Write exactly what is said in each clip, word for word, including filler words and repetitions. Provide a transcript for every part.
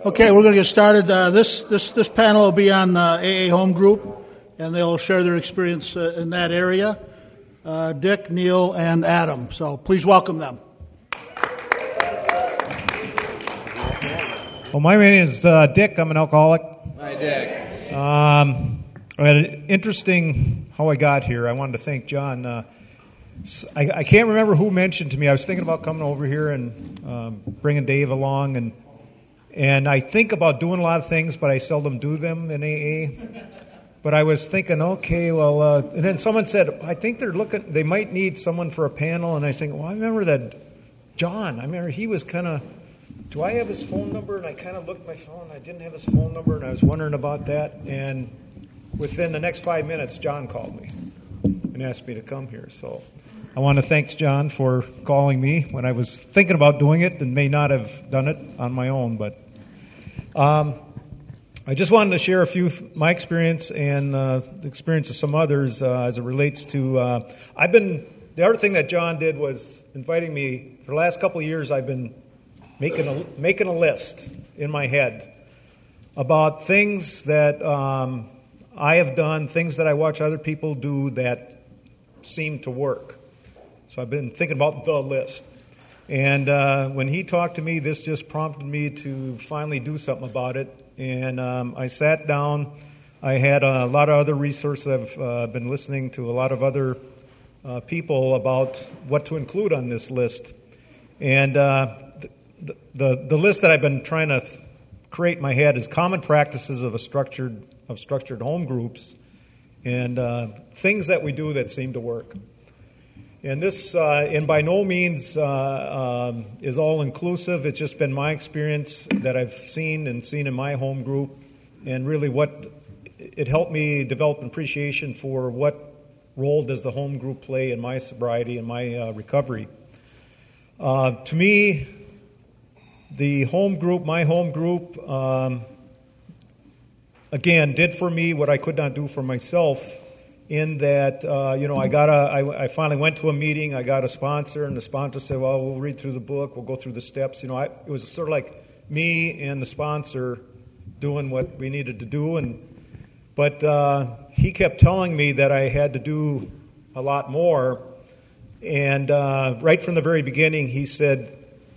Okay, we're going to get started. Uh, this this this panel will be on uh, A A Home Group, and they'll share their experience uh, in that area. Uh, Dick, Neil, and Adam. So please welcome them. Well, my name is uh, Dick. I'm an alcoholic. Hi, Dick. Um, I had an interesting how I got here. I wanted to thank John. Uh, I, I can't remember who mentioned to me. I was thinking about coming over here and um, bringing Dave along, and and I think about doing a lot of things, but I seldom do them in A A. But I was thinking, okay, well, uh, and then someone said, I think they're looking, they might need someone for a panel, and I was thinking, well, I remember that John. I remember he was kind of. Do I have his phone number? And I kind of looked at my phone. I didn't have his phone number, and I was wondering about that. And within the next five minutes, John called me and asked me to come here. So I want to thank John for calling me when I was thinking about doing it and may not have done it on my own. But um, I just wanted to share a few my experience and uh, the experience of some others uh, as it relates to. Uh, I've been the other thing that John did was inviting me for the last couple of years. I've been making a making a list in my head about things that um, I have done, things that I watch other people do that seem to work. So I've been thinking about the list. And uh, when he talked to me, this just prompted me to finally do something about it. And um, I sat down. I had a lot of other resources. I've uh, been listening to a lot of other uh, people about what to include on this list. And uh, The, the the list that I've been trying to th- create in my head is common practices of a structured of structured home groups, and uh, things that we do that seem to work. And this, uh, and by no means, uh, um, is all inclusive. It's just been my experience that I've seen and seen in my home group, and really what it helped me develop an appreciation for what role does the home group play in my sobriety and my uh, recovery. Uh, to me. The home group, my home group, um, again, did for me what I could not do for myself in that, uh, you know, I got a, I, I finally went to a meeting, I got a sponsor, and the sponsor said, well, we'll read through the book, we'll go through the steps. You know, I, it was sort of like me and the sponsor doing what we needed to do. And But uh, he kept telling me that I had to do a lot more. And uh, right from the very beginning, he said,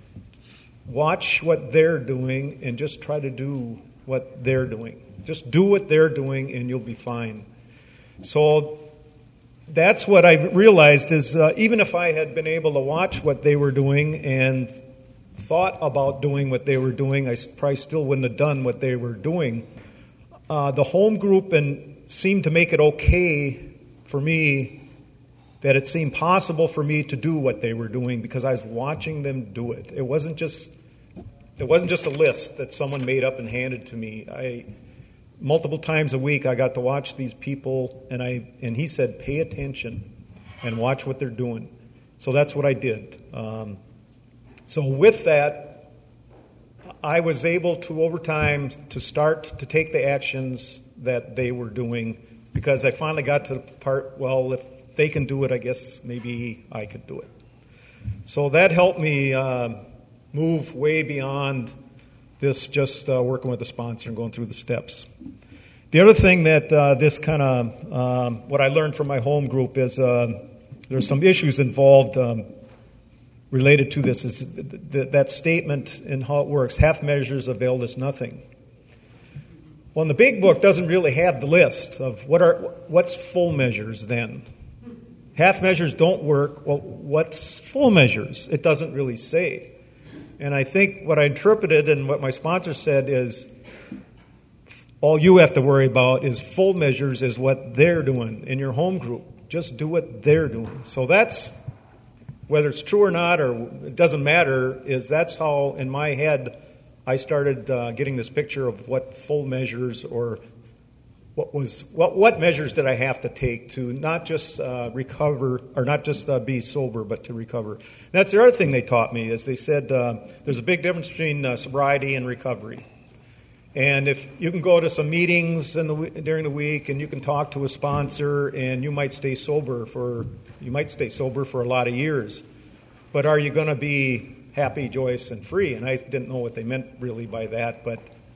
watch what they're doing and just try to do what they're doing. Just do what they're doing and you'll be fine. So that's what I realized is uh, even if I had been able to watch what they were doing and thought about doing what they were doing, I probably still wouldn't have done what they were doing. Uh, the home group and seemed to make it okay for me that it seemed possible for me to do what they were doing because I was watching them do it. It wasn't just it wasn't just a list that someone made up and handed to me. I multiple times a week I got to watch these people, and I and he said, pay attention and watch what they're doing. So that's what I did. Um, so with that, I was able to, over time, to start to take the actions that they were doing because I finally got to the part, well, if they can do it, I guess maybe I could do it. So that helped me uh, move way beyond this just uh, working with a sponsor and going through the steps. The other thing that uh, this kind of, um, what I learned from my home group is uh, there's some issues involved um, related to this, is th- th- that statement and how it works, half measures avail us nothing. Well, in the big book doesn't really have the list of what are what's full measures then. Half measures don't work. Well, what's full measures? It doesn't really say. And I think what I interpreted and what my sponsor said is all you have to worry about is full measures is what they're doing in your home group. Just do what they're doing. So that's, whether it's true or not, or it doesn't matter, is that's how, in my head, I started uh, getting this picture of what full measures or What was what? What measures did I have to take to not just uh, recover, or not just uh, be sober, but to recover? And that's the other thing they taught me is they said uh, there's a big difference between uh, sobriety and recovery. And if you can go to some meetings in the, during the week, and you can talk to a sponsor, and you might stay sober for you might stay sober for a lot of years, but are you going to be happy, joyous, and free? And I didn't know what they meant really by that, but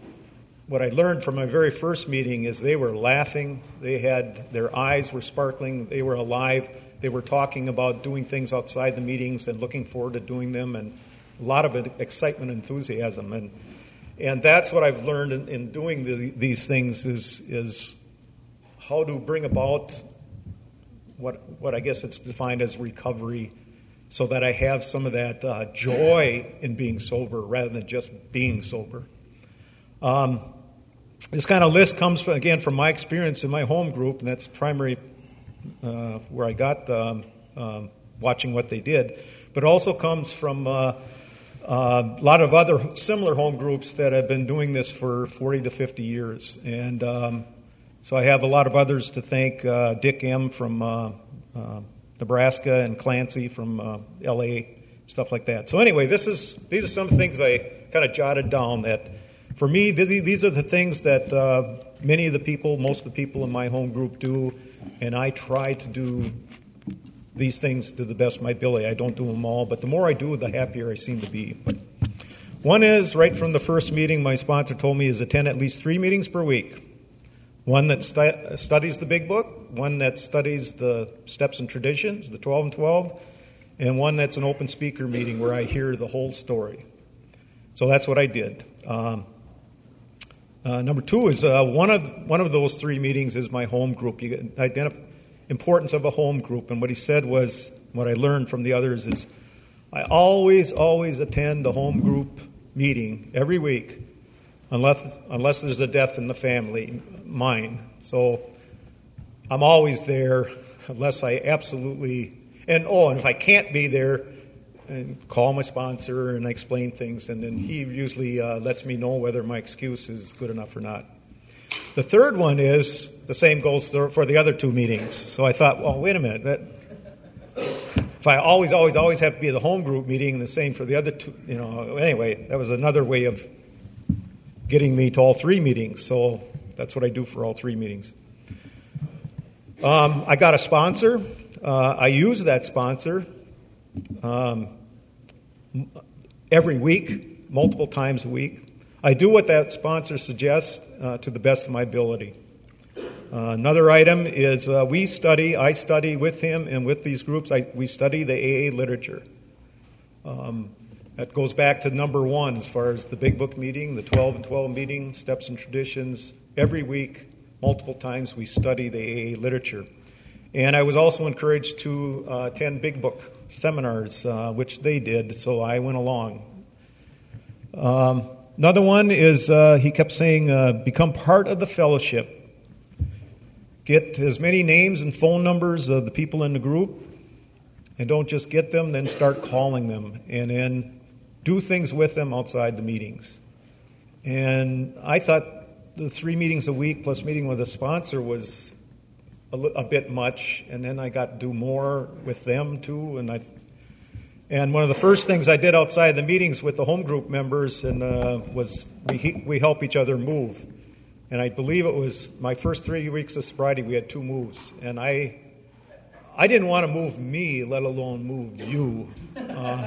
what I learned from my very first meeting is they were laughing. They had, their eyes were sparkling. They were alive. They were talking about doing things outside the meetings and looking forward to doing them, and a lot of excitement and enthusiasm. And and that's what I've learned in, in doing the, these things is is how to bring about what what I guess it's defined as recovery, so that I have some of that uh, joy in being sober rather than just being sober. Um, this kind of list comes, from, again, from my experience in my home group, and that's primary uh, where I got um, um, watching what they did, but also comes from uh, uh, a lot of other similar home groups that have been doing this for forty to fifty years. And um, so I have a lot of others to thank, uh, Dick M. from uh, uh, Nebraska and Clancy from uh, L A, stuff like that. So anyway, this is these are some things I kind of jotted down that, for me, th- these are the things that uh, many of the people, most of the people in my home group do, and I try to do these things to the best of my ability. I don't do them all, but the more I do, the happier I seem to be. But one is, right from the first meeting, my sponsor told me is attend at least three meetings per week. One that stu- studies the Big Book, one that studies the Steps and Traditions, the twelve and twelve, and one that's an open speaker meeting where I hear the whole story. So that's what I did. Um, uh, number two is uh, one of one of those three meetings is my home group. You identify importance of a home group, and what he said was, what I learned from the others is, I always, always attend the home group meeting every week, unless unless there's a death in the family, mine. So I'm always there, unless I absolutely, and oh, and if I can't be there, and call my sponsor and explain things, and then he usually uh, lets me know whether my excuse is good enough or not. The third one is, the same goes for the other two meetings. So I thought, well, wait a minute, that if I always, always, always have to be at the home group meeting, and the same for the other two, you know, anyway, that was another way of getting me to all three meetings. So that's what I do for all three meetings. Um, I got a sponsor. Uh, I use that sponsor um, every week, multiple times a week. I do what that sponsor suggests uh, to the best of my ability. Uh, another item is uh, we study, I study with him and with these groups, I, we study the A A literature. Um, that goes back to number one as far as the Big Book meeting, the twelve and twelve meeting, Steps and Traditions. Every week, multiple times, we study the A A literature. And I was also encouraged to uh, attend Big Book seminars, uh, which they did, so I went along. Um, another one is, uh, he kept saying, uh, become part of the fellowship. Get as many names and phone numbers of the people in the group, and don't just get them, then start calling them, and then do things with them outside the meetings. And I thought the three meetings a week plus meeting with a sponsor was a, li- a bit much, and then I got to do more with them too. And I, and one of the first things I did outside the meetings with the home group members and uh, was we we help each other move. And I believe it was my first three weeks of sobriety, we had two moves. And I I didn't want to move me, let alone move you. Uh,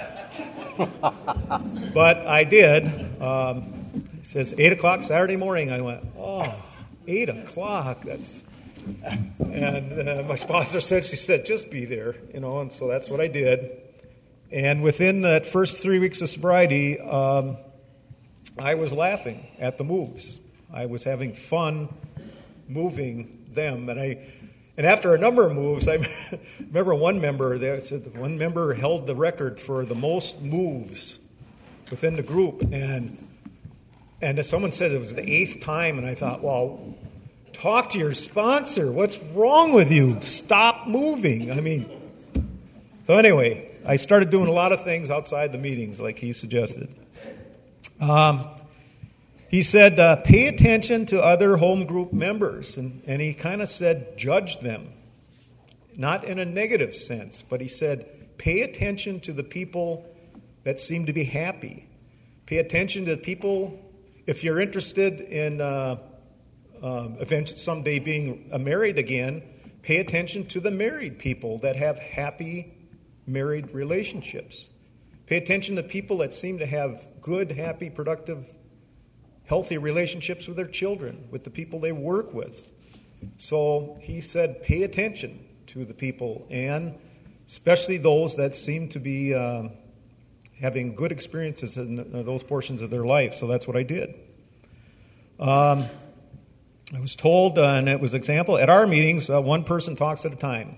but I did. Um, it says eight o'clock Saturday morning. I went, oh, eight o'clock. That's. And uh, my sponsor said, she said, just be there, you know. And so that's what I did. And within that first three weeks of sobriety, um, I was laughing at the moves. I was having fun moving them, and I, and after a number of moves, I remember one member there said one member held the record for the most moves within the group, and and someone said it was the eighth time, and I thought, well, talk to your sponsor. What's wrong with you? Stop moving. I mean, so anyway, I started doing a lot of things outside the meetings, like he suggested. Um. He said, uh, pay attention to other home group members. And, and he kind of said, judge them. Not in a negative sense, but he said, pay attention to the people that seem to be happy. Pay attention to the people, if you're interested in uh, uh, eventually someday being married again, pay attention to the married people that have happy married relationships. Pay attention to people that seem to have good, happy, productive healthy relationships with their children, with the people they work with. So he said, pay attention to the people, and especially those that seem to be uh, having good experiences in those portions of their life. So that's what I did. Um, I was told, uh, and it was example, at our meetings, uh, one person talks at a time.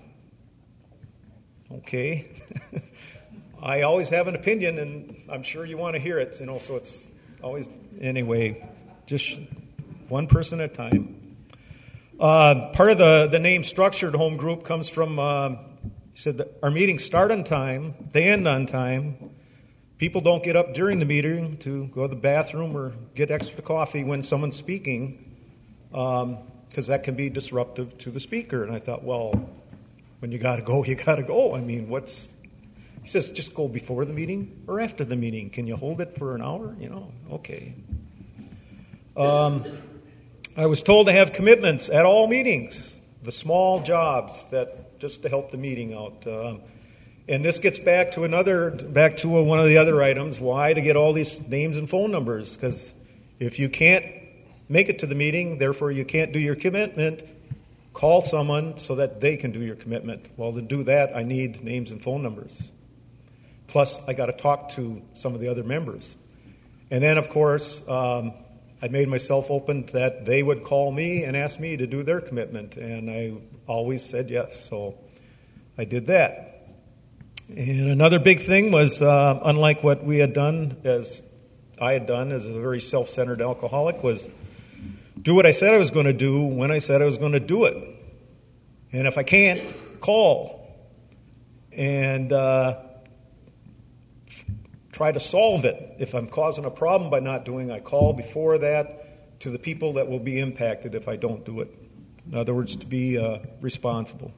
Okay. I always have an opinion, and I'm sure you want to hear it, you know, so it's always, anyway, just one person at a time. Uh, part of the, the name Structured Home Group comes from, uh, he said, that our meetings start on time, they end on time. People don't get up during the meeting to go to the bathroom or get extra coffee when someone's speaking, because um, that can be disruptive to the speaker. And I thought, well, when you got to go, you got to go. I mean, what's... He says, just go before the meeting or after the meeting. Can you hold it for an hour? You know, okay. Um, I was told to have commitments at all meetings, the small jobs that just to help the meeting out. Um, and this gets back to another, back to one of the other items, why to get all these names and phone numbers. Because if you can't make it to the meeting, therefore you can't do your commitment, call someone so that they can do your commitment. Well, to do that, I need names and phone numbers. Plus, I got to talk to some of the other members. And then, of course, um, I made myself open that they would call me and ask me to do their commitment. And I always said yes. So I did that. And another big thing was, uh, unlike what we had done, as I had done as a very self-centered alcoholic, was do what I said I was going to do when I said I was going to do it. And if I can't, call. And... Uh, try to solve it. If I'm causing a problem by not doing, I call before that to the people that will be impacted if I don't do it. In other words, to be uh, responsible.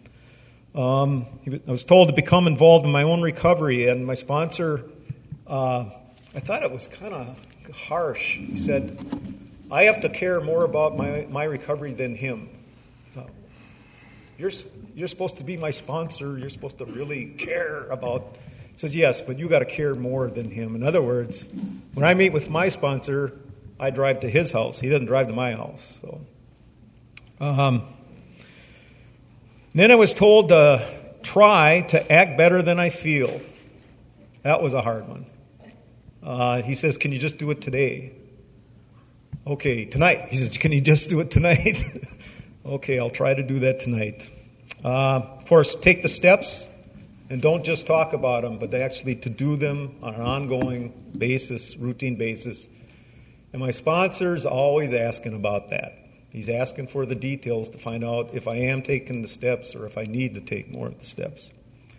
Um, I was told to become involved in my own recovery, and my sponsor, uh, I thought it was kind of harsh. He said, I have to care more about my, my recovery than him. I thought, you're, you're supposed to be my sponsor. You're supposed to really care about... He says, yes, but you got to care more than him. In other words, when I meet with my sponsor, I drive to his house. He doesn't drive to my house. So, um, then I was told to try to act better than I feel. That was a hard one. Uh, he says, can you just do it today? Okay, tonight. He says, can you just do it tonight? Okay, I'll try to do that tonight. Uh, of course, take the steps. And don't just talk about them, but actually to do them on an ongoing basis, routine basis. And my sponsor's always asking about that. He's asking for the details to find out if I am taking the steps or if I need to take more of the steps.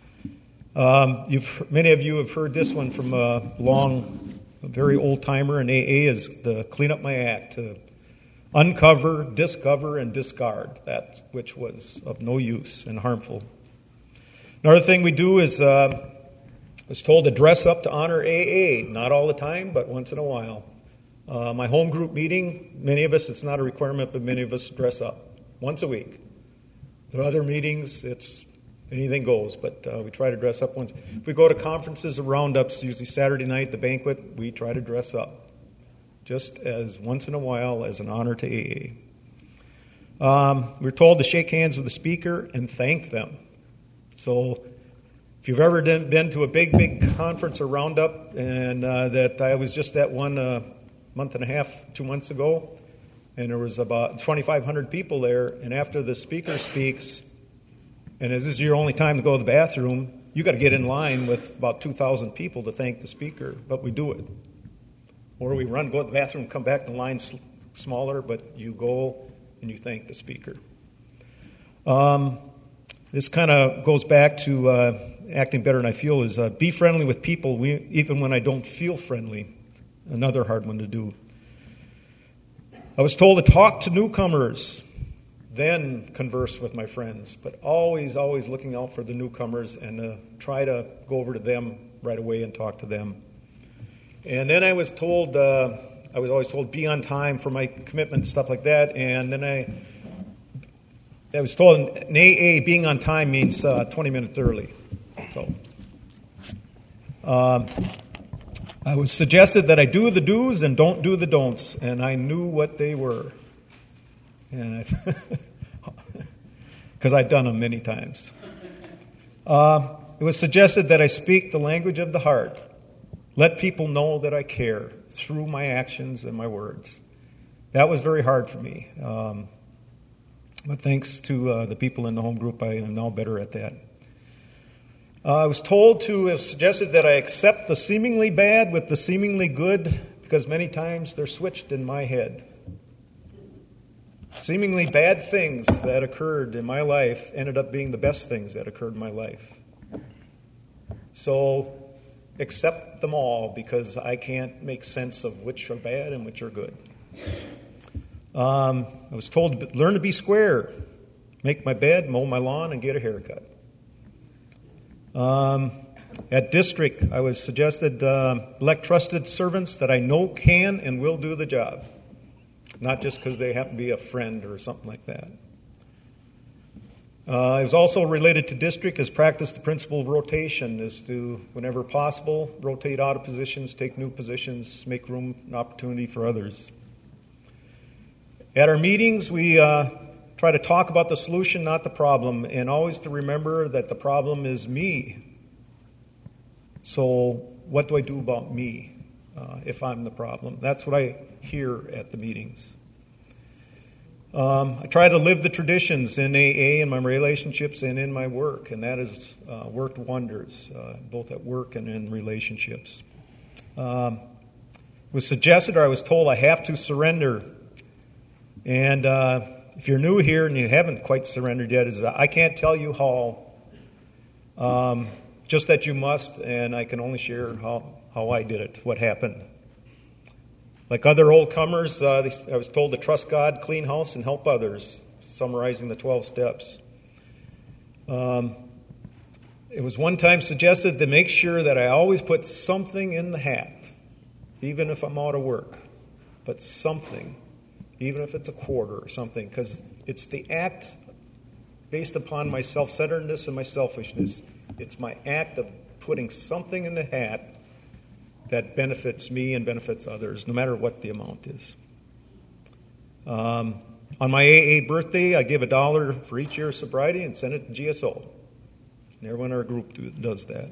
Um, you've, many of you have heard this one from a long, a very old-timer in A A, is the clean up my act, to uncover, discover, and discard that which was of no use and harmful. Another thing we do is, uh, I was told to dress up to honor A A. Not all the time, but once in a while. Uh, my home group meeting, many of us, it's not a requirement, but many of us dress up once a week. There are other meetings, it's anything goes, but uh, we try to dress up once. If we go to conferences or roundups, usually Saturday night, the banquet, we try to dress up. Just as once in a while as an honor to A A. Um, we're told to shake hands with the speaker and thank them. So if you've ever been to a big, big conference or roundup, and uh, that I was just at one a uh, month and a half, two months ago, and there was about twenty-five hundred people there, and after the speaker speaks, and this is your only time to go to the bathroom, you got to get in line with about two thousand people to thank the speaker, but we do it. Or we run, go to the bathroom, come back, the line's smaller, but you go and you thank the speaker. Um... This kind of goes back to uh, acting better than I feel, is uh, be friendly with people we, even when I don't feel friendly. Another hard one to do. I was told to talk to newcomers, then converse with my friends, but always, always looking out for the newcomers and uh, try to go over to them right away and talk to them. And then I was told, uh, I was always told, be on time for my commitment, stuff like that, and then I... I was told in A A being on time means uh, twenty minutes early. So, um, I was suggested that I do the do's and don't do the don'ts, and I knew what they were. And because I'd done them many times. Uh, it was suggested that I speak the language of the heart. Let people know that I care through my actions and my words. That was very hard for me. Um, but thanks to uh, the people in the home group, I am now better at that. Uh, I was told to have suggested that I accept the seemingly bad with the seemingly good, because many times they're switched in my head. Seemingly bad things that occurred in my life ended up being the best things that occurred in my life. So accept them all, because I can't make sense of which are bad and which are good. Um, I was told to learn to be square, make my bed, mow my lawn, and get a haircut. Um, at district, I was suggested uh, elect trusted servants that I know can and will do the job, not just because they happen to be a friend or something like that. Uh, it was also related to district as practice the principle of rotation, is to, whenever possible, rotate out of positions, take new positions, make room and opportunity for others. At our meetings, we uh, try to talk about the solution, not the problem, and always to remember that the problem is me. So what do I do about me uh, if I'm the problem? That's what I hear at the meetings. Um, I try to live the traditions in A A, in my relationships, and in my work, and that has uh, worked wonders, uh, both at work and in relationships. Um, it was suggested, or I was told, I have to surrender. And uh, if you're new here and you haven't quite surrendered yet, is I can't tell you how, um, just that you must, and I can only share how, how I did it, what happened. Like other old comers, uh, I was told to trust God, clean house, and help others, summarizing the twelve steps. Um, it was one time suggested to make sure that I always put something in the hat, even if I'm out of work, but something, even if it's a quarter or something, because it's the act based upon my self-centeredness and my selfishness. It's my act of putting something in the hat that benefits me and benefits others, no matter what the amount is. Um, on my A A birthday, I give a dollar for each year of sobriety and send it to G S O. And everyone in our group do, does that.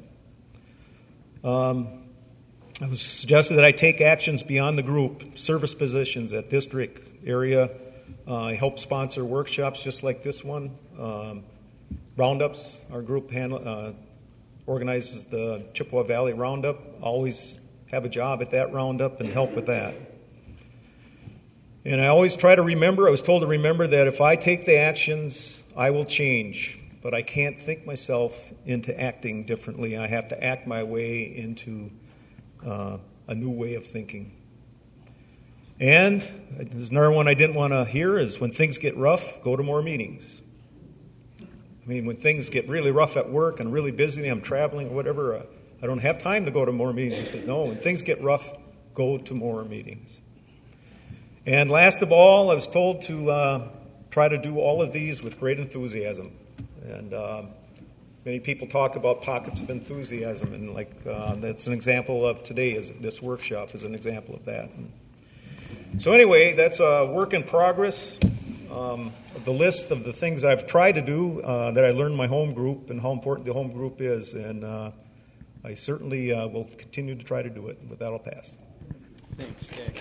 Um, it was suggested that I take actions beyond the group, service positions at district area. Uh, I help sponsor workshops just like this one. Um, roundups, our group handle, uh, organizes the Chippewa Valley Roundup. Always have a job at that roundup and help with that. And I always try to remember, I was told to remember that if I take the actions, I will change. But I can't think myself into acting differently. I have to act my way into uh, a new way of thinking. And there's another one I didn't want to hear is when things get rough, go to more meetings. I mean, when things get really rough at work and really busy, I'm traveling or whatever, uh, I don't have time to go to more meetings. He said, no, when things get rough, go to more meetings. And last of all, I was told to uh, try to do all of these with great enthusiasm. And uh, many people talk about pockets of enthusiasm, and like uh, that's an example of today. Is this workshop is an example of that. And so anyway, that's a work in progress. Um, the list of the things I've tried to do uh, that I learned in my home group and how important the home group is, and uh, I certainly uh, will continue to try to do it. With that, I'll pass. Thanks, Dick.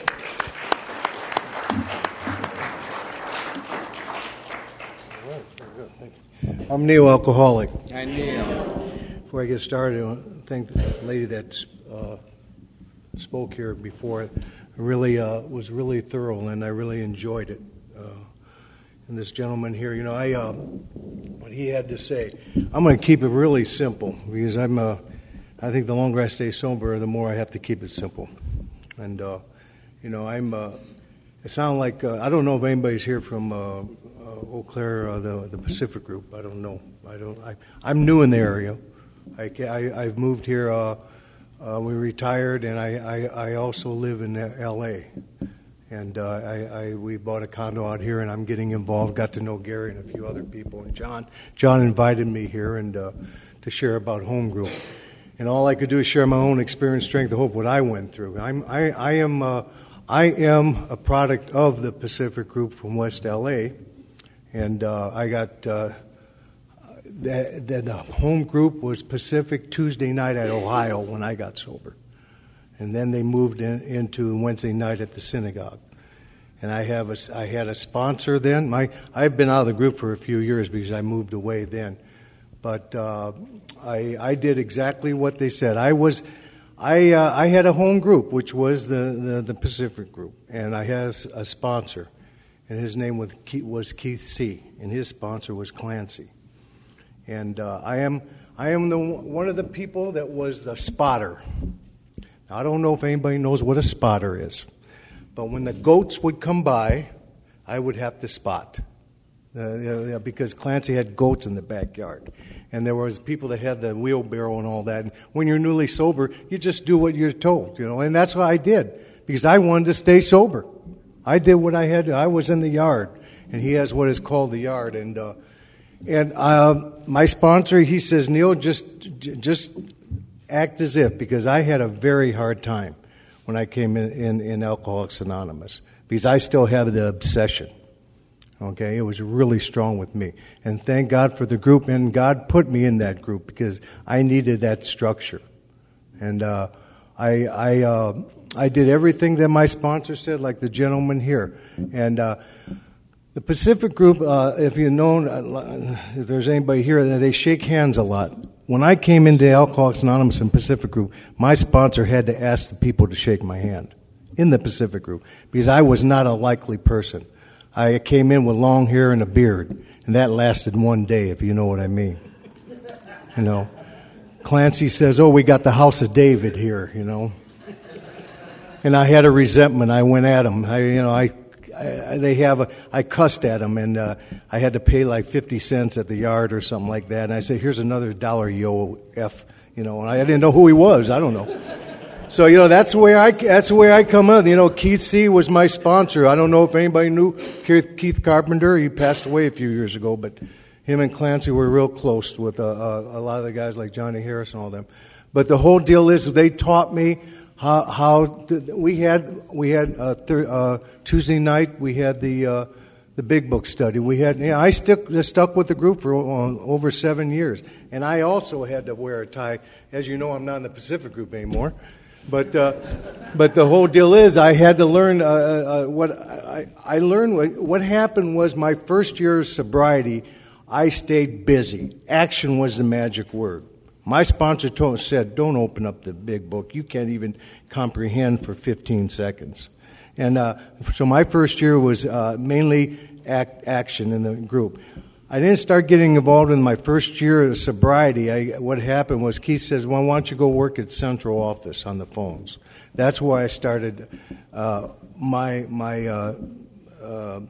All right, very good. Thank you. I'm Neil, alcoholic. Hi, Neil. Before I get started, I want to thank the lady that uh, spoke here before. It really uh, was really thorough, and I really enjoyed it. Uh, and this gentleman here, you know, I uh, what he had to say. I'm going to keep it really simple because I'm. Uh, I think the longer I stay sober, the more I have to keep it simple. And uh, you know, I'm. Uh, it sounds like uh, I don't know if anybody's here from uh, uh, Eau Claire, uh, the the Pacific Group. I don't know. I don't. I, I'm new in the area. I, I I've moved here. Uh, uh, we retired, and I, I, I also live in L A And uh, I, I we bought a condo out here, and I'm getting involved. Got to know Gary and a few other people. And John John invited me here and uh, to share about home group. and all I could do is share my own experience, strength, and hope, what I went through. I'm, I, I am, uh, I am a product of the Pacific Group from West L A, and uh, I got uh, the, the, the home group was Pacific Tuesday night at Ohio when I got sober, and then they moved in, into Wednesday night at the synagogue. And I have a, I had a sponsor then. My I've been out of the group for a few years because I moved away then, but uh, I I did exactly what they said. I was I uh, I had a home group, which was the, the, the Pacific Group, and I had a sponsor, and his name was Keith, was Keith C. and his sponsor was Clancy. And uh, I am I am the one of the people that was the spotter. Now, I don't know if anybody knows what a spotter is. But when the goats would come by, I would have to spot, uh, because Clancy had goats in the backyard, and there was people that had the wheelbarrow and all that. And when you're newly sober, you just do what you're told, you know. And that's what I did because I wanted to stay sober. I did what I had to. I was in the yard, and he has what is called the yard. And uh, and uh, my sponsor, he says, Neil, just just act as if, because I had a very hard time when I came in, in, in Alcoholics Anonymous, because I still have the obsession. Okay, it was really strong with me. And thank God for the group, and God put me in that group because I needed that structure. And uh, I I uh, I did everything that my sponsor said, like the gentleman here. And uh, the Pacific Group, uh, if you know, uh, if there's anybody here, they shake hands a lot. When I came into Alcoholics Anonymous and Pacific Group, my sponsor had to ask the people to shake my hand in the Pacific Group because I was not a likely person. I came in with long hair and a beard, and that lasted one day, if you know what I mean. You know, Clancy says, "Oh, we got the House of David here," you know. And I had a resentment. I went at him. I, you know, I. I, they have a, I cussed at him, and uh, I had to pay like fifty cents at the yard or something like that. And I said, "Here's another dollar, yo, F," you know. And I didn't know who he was. I don't know. So you know, that's where I that's where I come up. You know, Keith C. was my sponsor. I don't know if anybody knew Keith, Keith Carpenter. He passed away a few years ago, but him and Clancy were real close with uh, uh, a lot of the guys like Johnny Harris and all them. But the whole deal is they taught me. How, how th- we had we had uh, thir- uh, Tuesday night we had the uh, the big book study. We had yeah, I stuck stuck with the group for uh, over seven years, and I also had to wear a tie. As you know, I'm not in the Pacific Group anymore, but uh, but the whole deal is I had to learn uh, uh, what I, I learned. What, what happened was my first year of sobriety, I stayed busy. Action was the magic word. My sponsor told, said, "Don't open up the big book. You can't even comprehend for fifteen seconds." And uh, so my first year was uh, mainly act, action in the group. I didn't start getting involved in my first year of sobriety. I, what happened was Keith says, "Well, why don't you go work at central office on the phones?" That's why I started uh, my my uh, uh,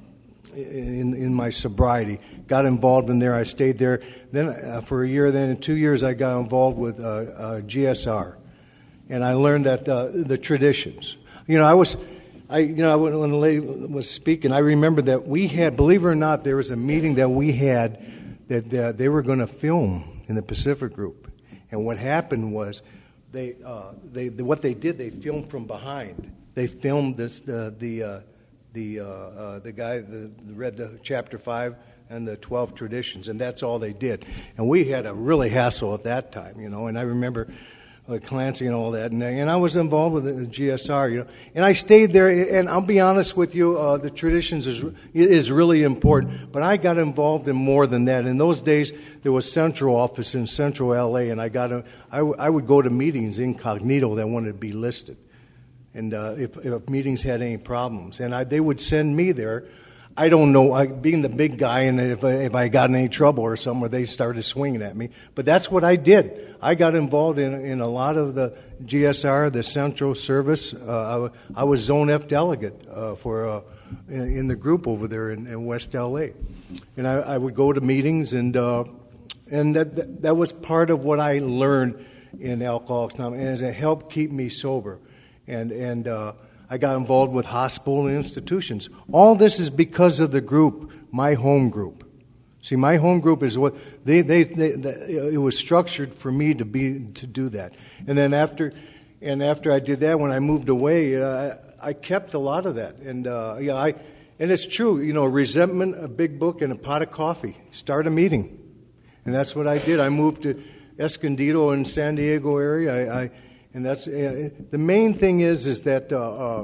in in my sobriety. Got involved in there. I stayed there. Then uh, for a year. Then in two years, I got involved with uh, uh, G S R, and I learned that uh, the traditions. You know, I was, I you know, when, when the lady was speaking, I remember that we had, believe it or not, there was a meeting that we had that uh, they were going to film in the Pacific Group, and what happened was, they uh, they what they did, they filmed from behind. They filmed this the the uh, the uh, uh, the guy that read the chapter five. And the twelve traditions, and that's all they did. And we had a really hassle at that time, you know. And I remember uh, Clancy and all that, and, and I was involved with the G S R, you know. And I stayed there. And I'll be honest with you, uh, the traditions is is really important. But I got involved in more than that. In those days, there was central office in Central L A, and I got a, I, w- I would go to meetings incognito that wanted to be listed, and uh, if, if meetings had any problems, and I, they would send me there. I don't know, I, being the big guy, and if I, if I got in any trouble or somewhere, they started swinging at me. But that's what I did. I got involved in in a lot of the G S R, the Central Service. Uh, I, I was Zone F delegate uh, for uh, in, in the group over there in, in West L A, and I, I would go to meetings, and uh, and that, that that was part of what I learned in Alcoholics Anonymous, and it helped keep me sober, and and. Uh, I got involved with hospital and institutions. All this is because of the group, my home group. See, my home group is what they, they, they, they it was structured for me to be to do that. And then after, and after I did that, when I moved away, uh, I, I kept a lot of that. And uh, yeah, I, and it's true. You know, resentment, a big book, and a pot of coffee. Start a meeting, and that's what I did. I moved to Escondido in San Diego area. I, I and that's uh, the main thing is is that uh,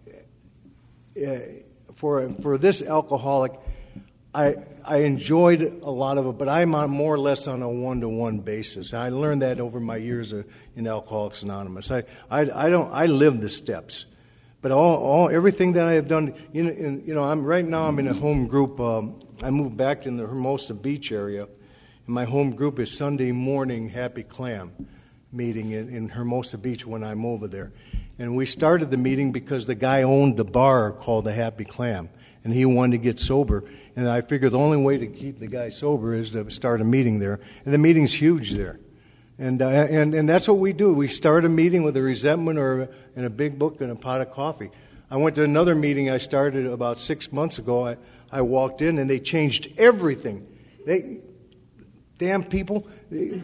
uh, for for this alcoholic, I. I enjoyed a lot of it, but I'm on more or less on a one-to-one basis. I learned that over my years of, in Alcoholics Anonymous. I, I, I don't, I live the steps, but all, all, everything that I have done, you know, in, you know, I'm right now. I'm in a home group. Um, I moved back in the Hermosa Beach area, and my home group is Sunday morning Happy Clam meeting in, in Hermosa Beach when I'm over there, and we started the meeting because the guy owned the bar called the Happy Clam, and he wanted to get sober. And I figured the only way to keep the guy sober is to start a meeting there. And the meeting's huge there. And uh, and, and that's what we do. We start a meeting with a resentment or and a big book and a pot of coffee. I went to another meeting I started about six months ago. I, I walked in, and they changed everything. They, damn people. They,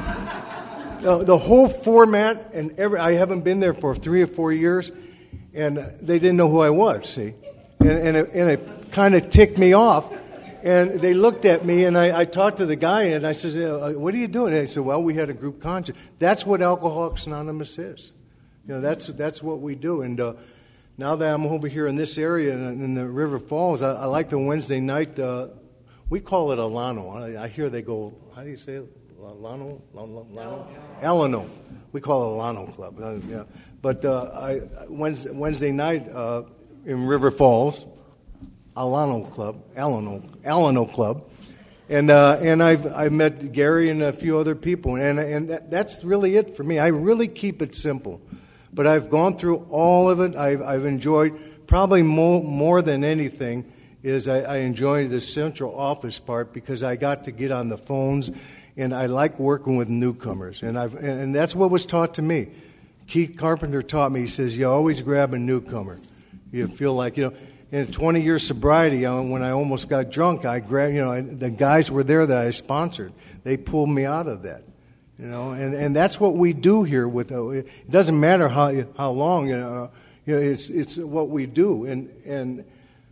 the, the whole format, and every, I haven't been there for three or four years, and they didn't know who I was, see. And, and it, and it kind of ticked me off, and they looked at me, and I, I talked to the guy, and I said, "What are you doing?" And he said, "Well, we had a group conscience." That's what Alcoholics Anonymous is. You know, that's that's what we do. And uh, now that I'm over here in this area in, in the River Falls, I, I like the Wednesday night. Uh, we call it Alano. I, I hear they go, how do you say it? Alano? Alano? Alano. We call it Alano Club. Uh, yeah. But uh, I, Wednesday, Wednesday night. Uh, in River Falls, Alano Club, Alano, Alano Club, and uh, and I've I met Gary and a few other people, and and that, that's really it for me. I really keep it simple, but I've gone through all of it. I've I've enjoyed probably more more than anything is I, I enjoy the central office part because I got to get on the phones, and I like working with newcomers, and I've and, and that's what was taught to me. Keith Carpenter taught me. He says you always grab a newcomer. You feel like, you know, in twenty years sobriety, you know, when I almost got drunk, I grabbed, you know, the guys were there that I sponsored. They pulled me out of that, you know, and, and that's what we do here. With uh, it doesn't matter how how long, you know, you know, it's it's what we do, and and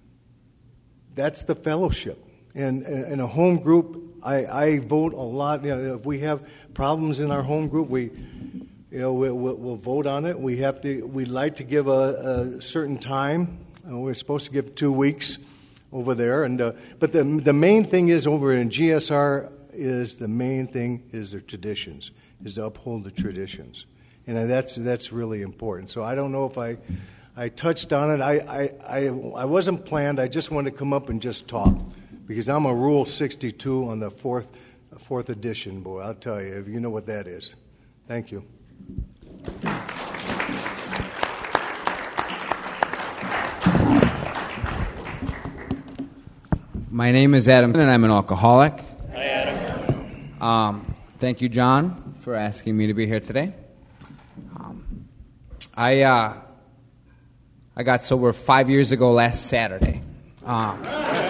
that's the fellowship. And in a home group, I, I vote a lot. You know, if we have problems in our home group, we. You know, we'll, we'll vote on it. We have to. We'd like to give a, a certain time. Uh, we're supposed to give two weeks over there, and uh, but the the main thing is over in G S R is the main thing is the traditions, is to uphold the traditions, and that's that's really important. So I don't know if I I touched on it. I I I, I wasn't planned. I just wanted to come up and just talk because I'm a Rule sixty-two on the fourth fourth edition, boy. I'll tell you, if you know what that is. Thank you. My name is Adam, and I'm an alcoholic. Hi, Adam. Um, thank you, John, for asking me to be here today. Um, I uh, I got sober five years ago last Saturday. Um,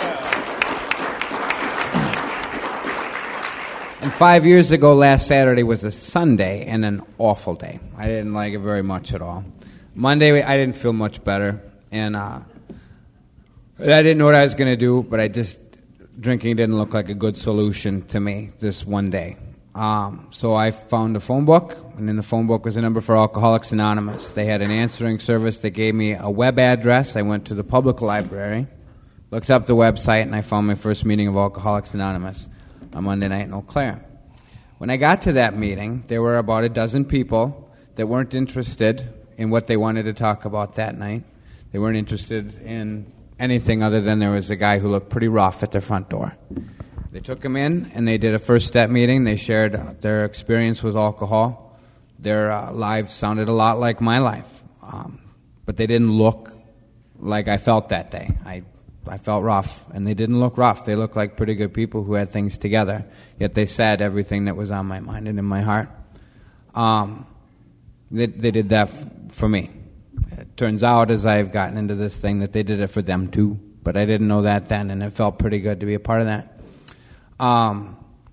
And five years ago, last Saturday was a Sunday and an awful day. I didn't like it very much at all. Monday, I didn't feel much better, and uh, I didn't know what I was going to do, but I just, drinking didn't look like a good solution to me this one day. Um, so I found a phone book, and in the phone book was a number for Alcoholics Anonymous. They had an answering service that gave me a web address. I went to the public library, looked up the website, and I found my first meeting of Alcoholics Anonymous on Monday night in Eau Claire. When I got to that meeting, there were about a dozen people that weren't interested in what they wanted to talk about that night. They weren't interested in anything other than there was a guy who looked pretty rough at their front door. They took him in, and they did a first step meeting. They shared their experience with alcohol. Their uh, lives sounded a lot like my life, um, but they didn't look like I felt that day. I I felt rough, and they didn't look rough. They looked like pretty good people who had things together, yet they said everything that was on my mind and in my heart. Um, they, they did that f- for me. It turns out, as I've gotten into this thing, that they did it for them too, but I didn't know that then, and it felt pretty good to be a part of that. Um,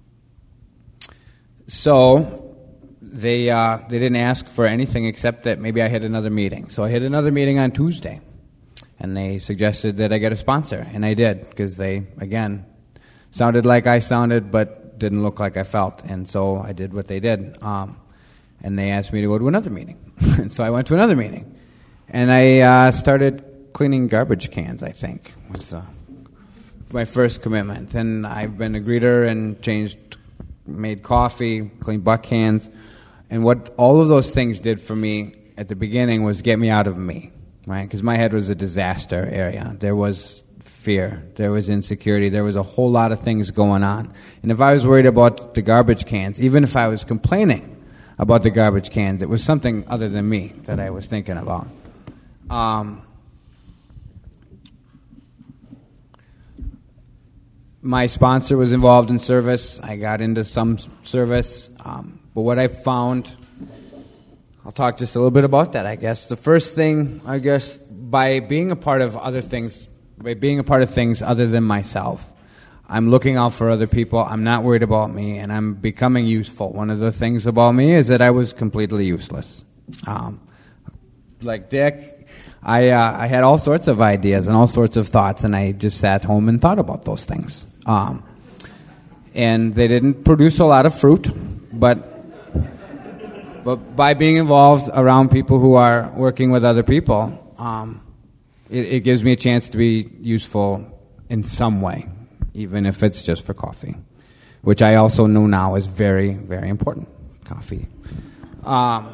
so they uh, they didn't ask for anything except that maybe I hit another meeting. So I hit another meeting on Tuesday, and they suggested that I get a sponsor, and I did, because they, again, sounded like I sounded but didn't look like I felt, and so I did what they did. Um, and they asked me to go to another meeting, and so I went to another meeting, and I uh, started cleaning garbage cans, I think, was uh, my first commitment. And I've been a greeter and changed, made coffee, cleaned butt cans. And what all of those things did for me at the beginning was get me out of me, right? Because my head was a disaster area. There was fear. There was insecurity. There was a whole lot of things going on. And if I was worried about the garbage cans, even if I was complaining about the garbage cans, it was something other than me that I was thinking about. Um, my sponsor was involved in service. I got into some service. Um, but what I found, I'll talk just a little bit about that, I guess. The first thing, I guess, by being a part of other things, by being a part of things other than myself, I'm looking out for other people. I'm not worried about me, and I'm becoming useful. One of the things about me is that I was completely useless. Um, like Dick, I uh, I had all sorts of ideas and all sorts of thoughts, and I just sat home and thought about those things. Um, and they didn't produce a lot of fruit, but but by being involved around people who are working with other people, um, it, it gives me a chance to be useful in some way, even if it's just for coffee, which I also know now is very, very important. Coffee. Um,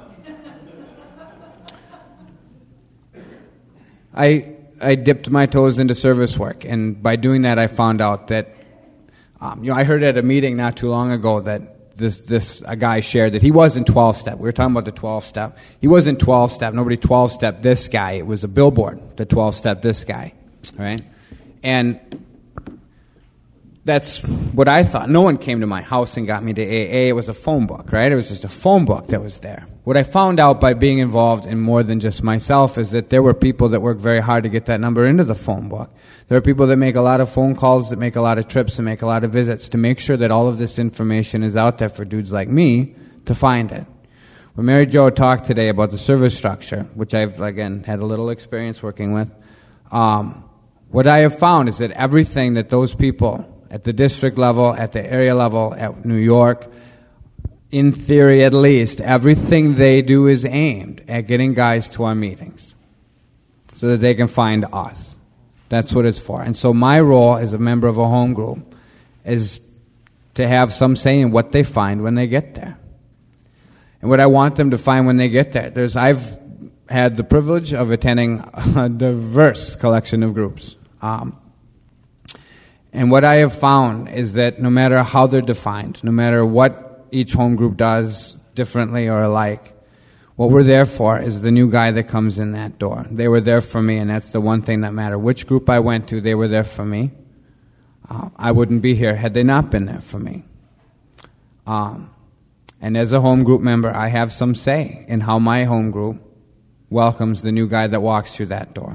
I I dipped my toes into service work, and by doing that, I found out that um, you know I heard at a meeting not too long ago that this this a guy shared that he wasn't twelve-step. We were talking about the twelve-step. He wasn't twelve-step. Nobody twelve-stepped this guy. It was a billboard that twelve-stepped this guy, right? And that's what I thought. No one came to my house and got me to A A. It was a phone book, right? It was just a phone book that was there. What I found out by being involved in more than just myself is that there were people that worked very hard to get that number into the phone book. There are people that make a lot of phone calls, that make a lot of trips, and make a lot of visits to make sure that all of this information is out there for dudes like me to find it. When Mary Jo talked today about the service structure, which I've, again, had a little experience working with, um, what I have found is that everything that those people at the district level, at the area level, at New York, in theory at least, everything they do is aimed at getting guys to our meetings so that they can find us. That's what it's for. And so my role as a member of a home group is to have some say in what they find when they get there. And what I want them to find when they get there. There's, I've had the privilege of attending a diverse collection of groups. Um, and what I have found is that no matter how they're defined, no matter what each home group does differently or alike, what we're there for is the new guy that comes in that door. They were there for me, and that's the one thing that mattered. Which group I went to, they were there for me. Uh, I wouldn't be here had they not been there for me. Um, and as a home group member, I have some say in how my home group welcomes the new guy that walks through that door.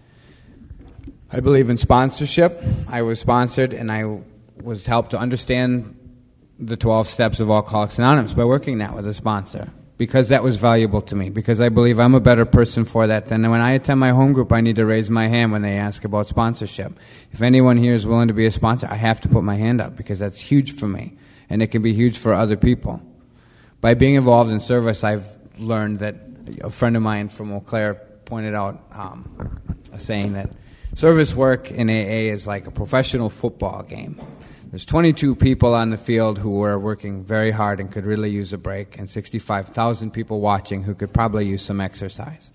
I believe in sponsorship. I was sponsored, and I was helped to understand the twelve steps of Alcoholics Anonymous by working that with a sponsor, because that was valuable to me, because I believe I'm a better person for that than when I attend my home group. I need to raise my hand when they ask about sponsorship. If anyone here is willing to be a sponsor, I have to put my hand up, because that's huge for me, and it can be huge for other people. By being involved in service, I've learned that a friend of mine from Eau Claire pointed out um, a saying that service work in A A is like a professional football game. There's twenty-two people on the field who are working very hard and could really use a break, and sixty-five thousand people watching who could probably use some exercise.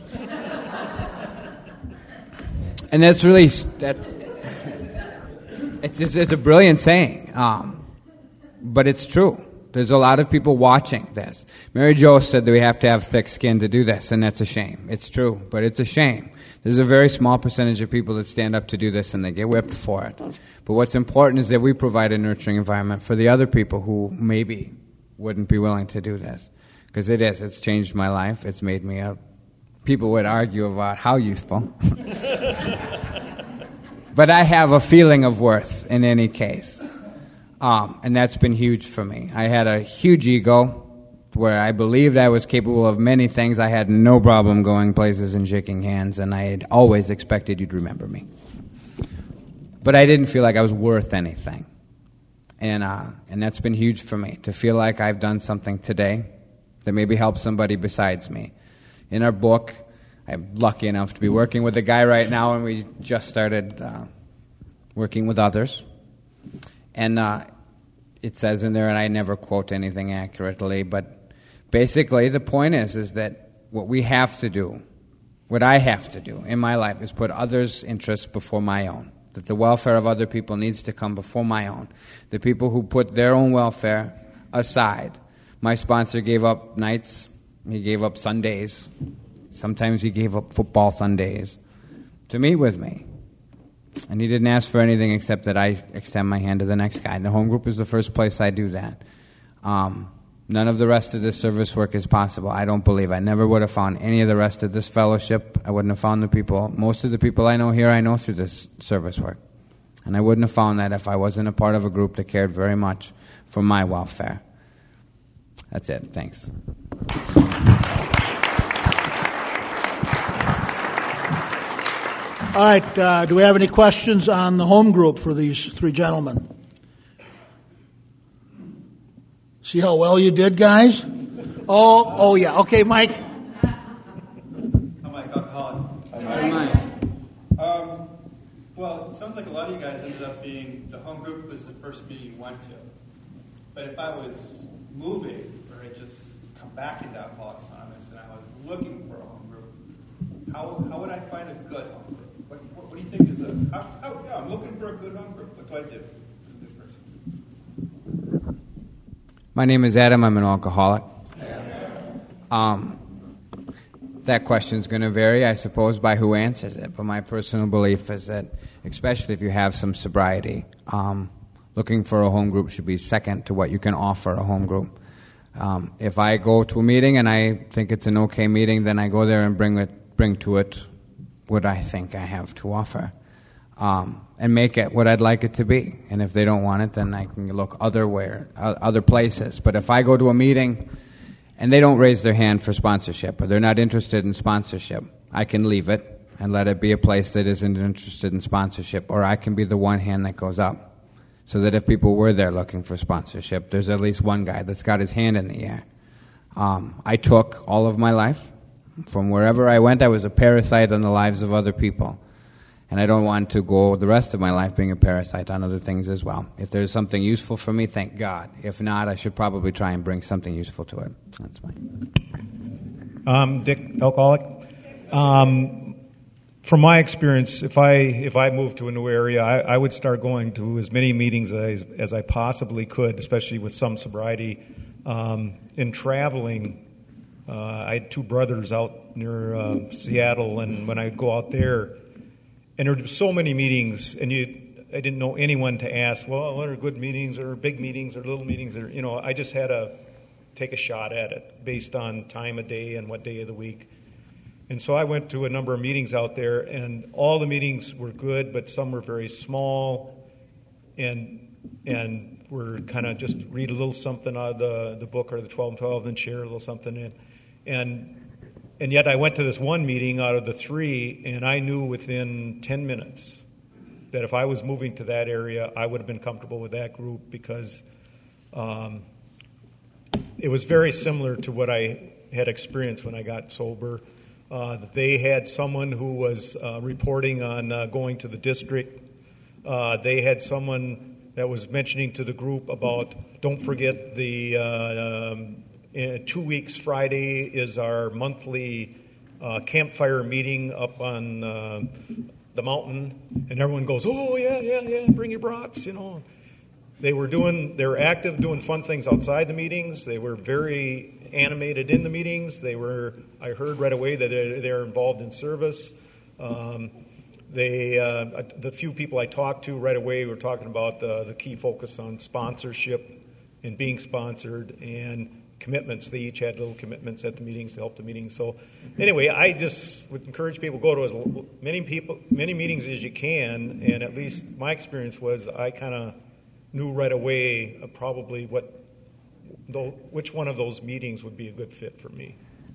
And that's really, that, it's, it's, it's a brilliant saying, um, but it's true. There's a lot of people watching this. Mary Jo said that we have to have thick skin to do this, and that's a shame. It's true, but it's a shame. There's a very small percentage of people that stand up to do this, and they get whipped for it. But what's important is that we provide a nurturing environment for the other people who maybe wouldn't be willing to do this. Because it is. It's changed my life. It's made me a... People would argue about how useful. But I have a feeling of worth in any case. Um, and that's been huge for me. I had a huge ego where I believed I was capable of many things. I had no problem going places and shaking hands, and I had always expected you'd remember me. But I didn't feel like I was worth anything. And uh, and that's been huge for me, to feel like I've done something today that maybe helps somebody besides me. In our book, I'm lucky enough to be working with a guy right now, and we just started uh, working with others. And uh, it says in there, and I never quote anything accurately, but basically the point is, is that what we have to do, what I have to do in my life is put others' interests before my own. That the welfare of other people needs to come before my own. The people who put their own welfare aside. My sponsor gave up nights. He gave up Sundays. Sometimes he gave up football Sundays to meet with me. And he didn't ask for anything except that I extend my hand to the next guy. And the home group is the first place I do that. Um, none of the rest of this service work is possible. I don't believe. I never would have found any of the rest of this fellowship. I wouldn't have found the people. Most of the people I know here, I know through this service work. And I wouldn't have found that if I wasn't a part of a group that cared very much for my welfare. That's it. Thanks. All right, uh, do we have any questions on the home group for these three gentlemen? See how well you did, guys? Oh, oh yeah. Okay, Mike. I'm Mike Alcoholic. Hi, Mike. Um, well, it sounds like a lot of you guys ended up being, the home group was the first meeting you went to. But if I was moving, or I just come back into Alcoholics Anonymous and I was looking for a home group, how how would I find a good home group? What, what, what do you think is a, how, how, yeah, I'm looking for a good home group. What do I do as a good person? My name is Adam. I'm an alcoholic. Um, that question is going to vary, I suppose, by who answers it. But my personal belief is that, especially if you have some sobriety, um, looking for a home group should be second to what you can offer a home group. Um, if I go to a meeting and I think it's an okay meeting, then I go there and bring it, bring to it what I think I have to offer, um, and make it what I'd like it to be. And if they don't want it, then I can look other where, uh, other places. But if I go to a meeting and they don't raise their hand for sponsorship, or they're not interested in sponsorship, I can leave it and let it be a place that isn't interested in sponsorship, or I can be the one hand that goes up. So that if people were there looking for sponsorship, there's at least one guy that's got his hand in the air. Um, I took all of my life. From wherever I went, I was a parasite on the lives of other people. And I don't want to go the rest of my life being a parasite on other things as well. If there's something useful for me, thank God. If not, I should probably try and bring something useful to it. That's mine. Um, Dick, alcoholic. Um, from my experience, if I if I moved to a new area, I, I would start going to as many meetings as, as I possibly could, especially with some sobriety. Um, in traveling, uh, I had two brothers out near uh, Seattle, and when I'd go out there, and there were so many meetings, and you, I didn't know anyone to ask, well, what are good meetings, or big meetings, or little meetings, or, you know, I just had to take a shot at it based on time of day and what day of the week. And so I went to a number of meetings out there, and all the meetings were good, but some were very small, and and were kind of just read a little something out of the, the book or the twelve and twelve, then share a little something in. And and yet I went to this one meeting out of the three, and I knew within ten minutes that if I was moving to that area, I would have been comfortable with that group, because um, it was very similar to what I had experienced when I got sober. Uh, they had someone who was uh, reporting on uh, going to the district. Uh, they had someone that was mentioning to the group about, don't forget the uh, um, in two weeks Friday is our monthly uh, campfire meeting up on uh, the mountain. And everyone goes, oh, yeah, yeah, yeah, bring your brats, you know. They were doing, they were active, doing fun things outside the meetings. They were very animated in the meetings. They were, I heard right away that they're involved in service. Um, they, uh, the few people I talked to right away were talking about the, the key focus on sponsorship and being sponsored and commitments. They each had little commitments at the meetings to help the meetings. So anyway, I just would encourage people to go to as many people, many meetings as you can. And at least my experience was I kind of knew right away uh, probably what, though, which one of those meetings would be a good fit for me.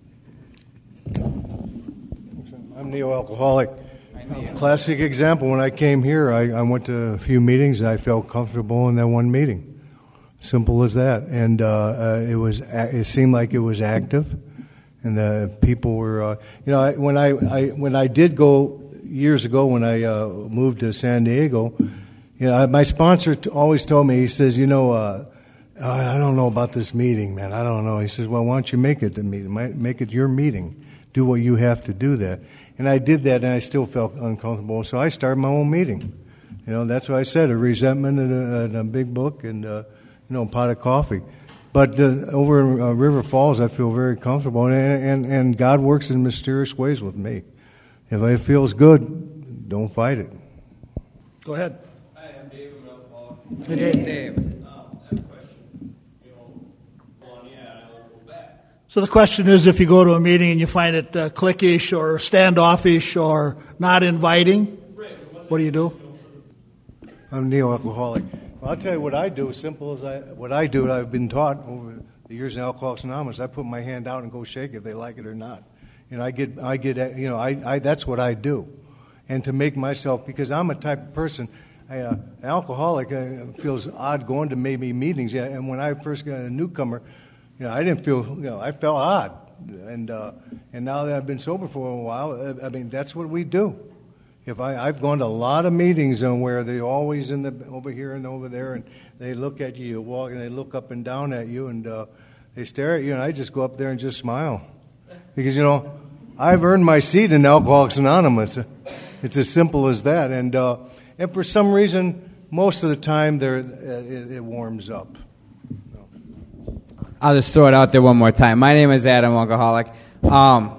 I'm neo-alcoholic. Classic example, when I came here, I, I went to a few meetings, and I felt comfortable in that one meeting. Simple as that. And uh, uh, it was it seemed like it was active, and the people were, uh, you know, I, when I, I when I did go years ago when I uh, moved to San Diego, you know, my sponsor t- always told me, he says, you know, uh, I don't know about this meeting, man. I don't know. He says, well, why don't you make it the meeting? Make it your meeting. Do what you have to do that. And I did that, and I still felt uncomfortable. So I started my own meeting. You know, that's what I said: a resentment and a, and a big book, and uh, you know, a pot of coffee. But uh, over in uh, River Falls, I feel very comfortable, and, and and God works in mysterious ways with me. If it feels good, don't fight it. Go ahead. Hi, I'm David Melpaul. Hey, Dave. Dave. Um, I have a question. You know, on yeah, and I will go back. So the question is, if you go to a meeting and you find it uh, cliquish or standoffish or not inviting, what do you do? I'm neo-alcoholic. Well, I'll tell you what I do. As simple as I, what I do, I've been taught over the years in Alcoholics Anonymous. I put my hand out and go shake it if they like it or not. You know, I get, I get, you know, I, I that's what I do, and to make myself, because I'm a type of person. I, uh, an alcoholic uh, feels odd going to maybe meetings. Yeah, and when I first got a newcomer, you know, I didn't feel, you know, I felt odd, and uh, and now that I've been sober for a while, I mean, that's what we do. If I, I've gone to a lot of meetings on where they're always in the over here and over there, and they look at you, you walk, and they look up and down at you, and uh, they stare at you, and I just go up there and just smile, because you know, I've earned my seat in Alcoholics Anonymous. It's as simple as that, and uh, and for some reason, most of the time, there it, it warms up. I'll just throw it out there one more time. My name is Adam, alcoholic. Um,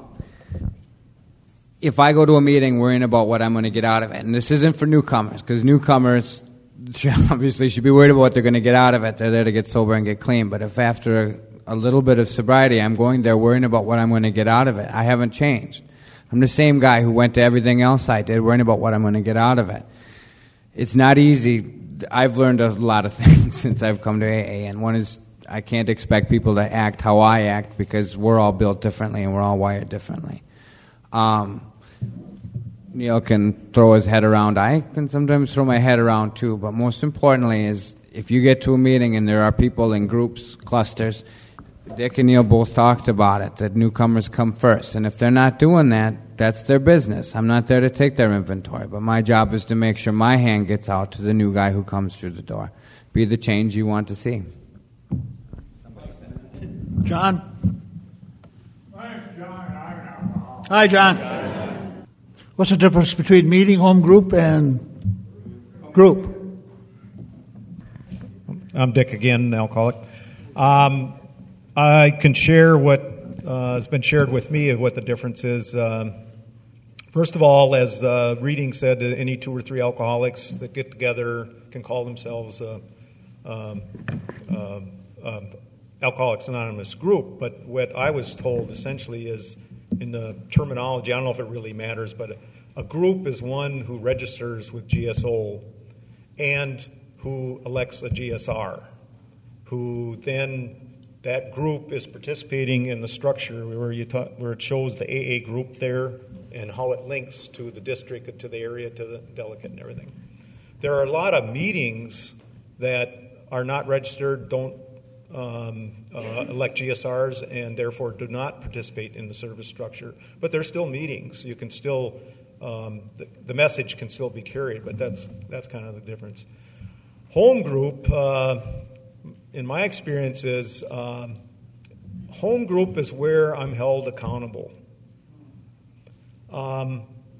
if I go to a meeting worrying about what I'm going to get out of it, and this isn't for newcomers, because newcomers obviously should be worried about what they're going to get out of it. They're there to get sober and get clean. But if after a, a little bit of sobriety, I'm going there worrying about what I'm going to get out of it, I haven't changed. I'm the same guy who went to everything else I did worrying about what I'm going to get out of it. It's not easy. I've learned a lot of things since I've come to A A, and one is I can't expect people to act how I act, because we're all built differently and we're all wired differently. Um, Neil can throw his head around. I can sometimes throw my head around too. But most importantly is if you get to a meeting and there are people in groups, clusters, Dick and Neil both talked about it, that newcomers come first. And if they're not doing that, that's their business. I'm not there to take their inventory. But my job is to make sure my hand gets out to the new guy who comes through the door. Be the change you want to see. John? My name's John. I'm an alcoholic. Hi, John. What's the difference between meeting, home group, and group? I'm Dick again, alcoholic. Um, I can share what uh, has been shared with me of what the difference is. Um, first of all, as the reading said, any two or three alcoholics that get together can call themselves uh, um, um, um, Alcoholics Anonymous group. But what I was told essentially is, in the terminology, I don't know if it really matters, but a, a group is one who registers with G S O and who elects a G S R, who then, that group is participating in the structure where you ta- where it shows the A A group there and how it links to the district and to the area, to the delegate and everything. There are a lot of meetings that are not registered, don't um, uh, elect G S Rs, and therefore do not participate in the service structure. But they're still meetings. You can still, um, the, the message can still be carried, but that's that's kind of the difference. Home group, uh, in my experience, is um, home group is where I'm held accountable. Um,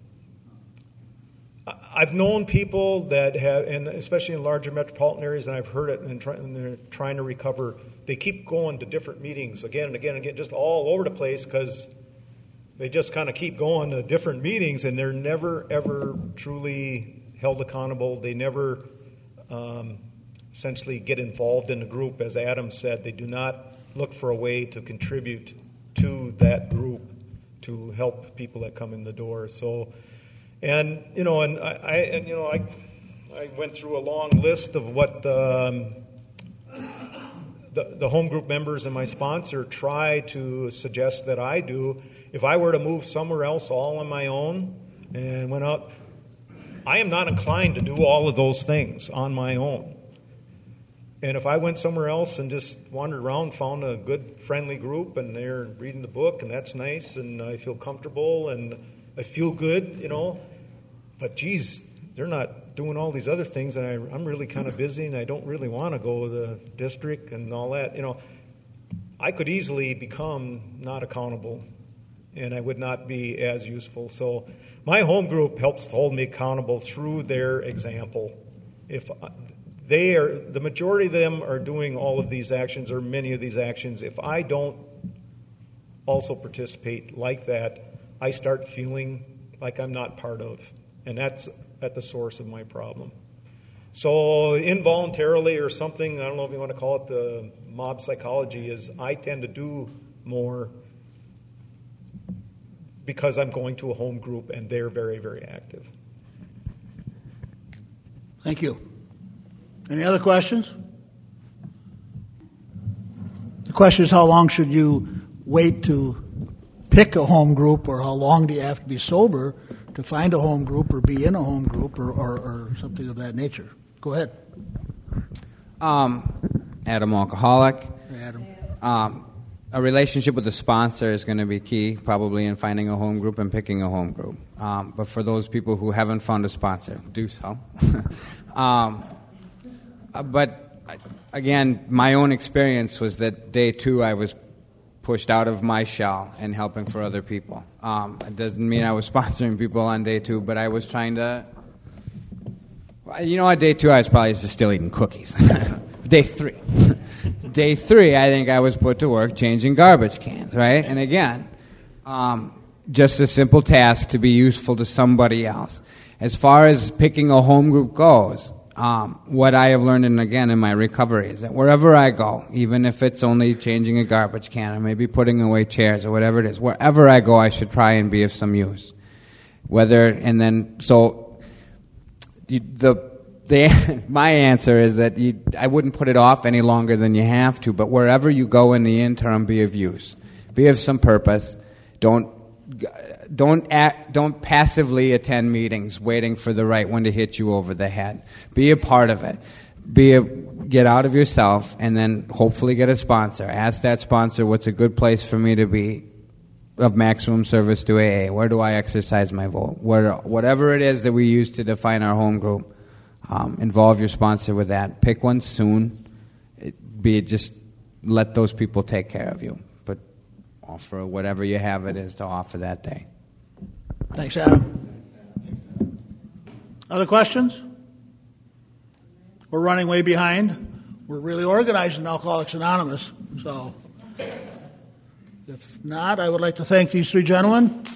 I've known people that have, and especially in larger metropolitan areas, and I've heard it, and, try, and they're trying to recover, they keep going to different meetings again and again and again, just all over the place, because they just kind of keep going to different meetings, and they're never, ever truly held accountable. They never um, essentially get involved in the group. As Adam said, they do not look for a way to contribute to that group to help people that come in the door. So, and you know, and I, I and you know, I, I went through a long list of what um, the, the home group members and my sponsor try to suggest that I do. If I were to move somewhere else all on my own and went out, I am not inclined to do all of those things on my own. And if I went somewhere else and just wandered around, found a good, friendly group, and they're reading the book, and that's nice, and I feel comfortable, and I feel good, you know. But, geez, they're not doing all these other things, and I, I'm really kind of busy, and I don't really want to go to the district and all that. You know, I could easily become not accountable, and I would not be as useful. So my home group helps hold me accountable through their example. If they are, the majority of them are doing all of these actions or many of these actions. If I don't also participate like that, I start feeling like I'm not part of. And that's at the source of my problem. So involuntarily or something, I don't know if you want to call it the mob psychology, is I tend to do more because I'm going to a home group and they're very, very active. Thank you. Any other questions? The question is, how long should you wait to pick a home group, or how long do you have to be sober to find a home group or be in a home group or, or, or something of that nature? Go ahead. Um, Adam, alcoholic. Adam. Um, a relationship with a sponsor is going to be key, probably, in finding a home group and picking a home group. Um, but for those people who haven't found a sponsor, do so. um, but, again, my own experience was that day two I was pushed out of my shell and helping for other people. Um, it doesn't mean I was sponsoring people on day two, but I was trying to... You know, on day two I was probably just still eating cookies. Day three. Day three, I think I was put to work changing garbage cans, right? And again, um, just a simple task to be useful to somebody else. As far as picking a home group goes, um, what I have learned, and again, in my recovery, is that wherever I go, even if it's only changing a garbage can or maybe putting away chairs or whatever it is, wherever I go, I should try and be of some use. Whether, and then, so you, the The, my answer is that you, I wouldn't put it off any longer than you have to, but wherever you go in the interim, be of use. Be of some purpose. Don't don't act, don't passively attend meetings waiting for the right one to hit you over the head. Be a part of it. Be a, get out of yourself, and then hopefully get a sponsor. Ask that sponsor, what's a good place for me to be of maximum service to A A? Where do I exercise my vote? Where, whatever it is that we use to define our home group. Um, involve your sponsor with that. Pick one soon. It, be just let those people take care of you. But offer whatever you have it is to offer that day. Thanks, Adam. Other questions? We're running way behind. We're really organized in Alcoholics Anonymous. So if not, I would like to thank these three gentlemen.